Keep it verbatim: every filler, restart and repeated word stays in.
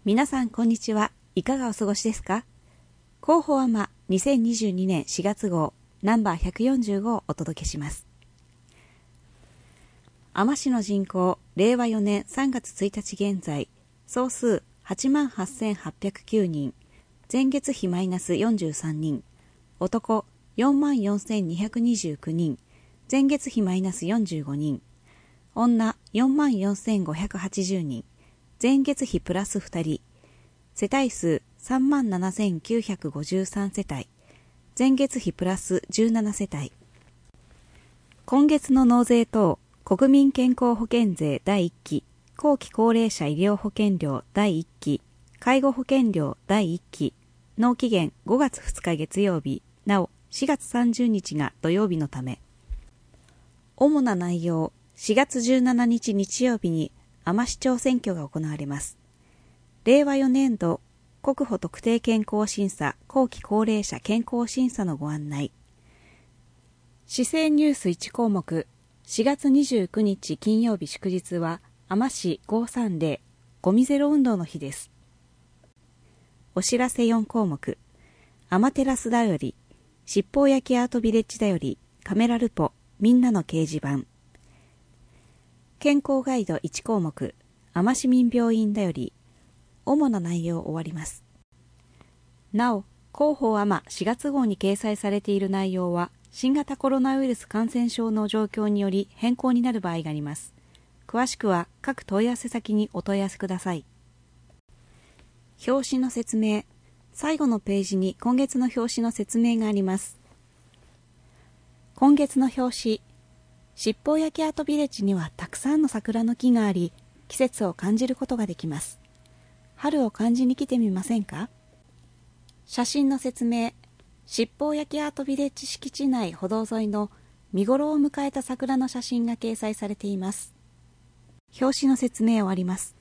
皆さんこんにちは。いかがお過ごしですか？広報アマにせんにじゅうにねんしがつ号ナンバーひゃくよんじゅうごをお届けします。あま市の人口、れいわよねんさんがつついたち現在、総数 はちまんはっせんはっぴゃくきゅうにん、前月比マイナスよんじゅうさんにん、男 よんまんよんせんにひゃくにじゅうきゅうにん、前月比マイナスよんじゅうごにん、女 よんまんよんせんごひゃくはちじゅうにん、前月比プラスふたり、世帯数 さんまんななせんきゅうひゃくごじゅうさん 世帯、前月比プラスじゅうなな世帯。今月の納税等、国民健康保険税だいいっき、後期高齢者医療保険料だいいっき、介護保険料だいいっき、納期限ごがつふつか月曜日、なおしがつさんじゅうにちが土曜日のため。主な内容、しがつじゅうしちにち日曜日にあま市長選挙が行われます。れいわよねんど国保特定健康審査後期高齢者健康審査のご案内。市政ニュースいち項目、しがつにじゅうくにち金曜日祝日はあま市ごひゃくさんじゅうゴミゼロ運動の日です。お知らせよん項目、アマテラスだより、七宝焼きアートビレッジだより、カメラルポ、みんなの掲示板。健康ガイドいち項目、あま市民病院だより、主な内容終わります。なお、広報あましがつ号に掲載されている内容は、新型コロナウイルス感染症の状況により変更になる場合があります。詳しくは各問い合わせ先にお問い合わせください。表紙の説明。最後のページに今月の表紙の説明があります。今月の表紙。七宝焼きアートビレッジにはたくさんの桜の木があり、季節を感じることができます。春を感じに来てみませんか？写真の説明。七宝焼きアートビレッジ敷地内歩道沿いの見頃を迎えた桜の写真が掲載されています。表紙の説明終わります。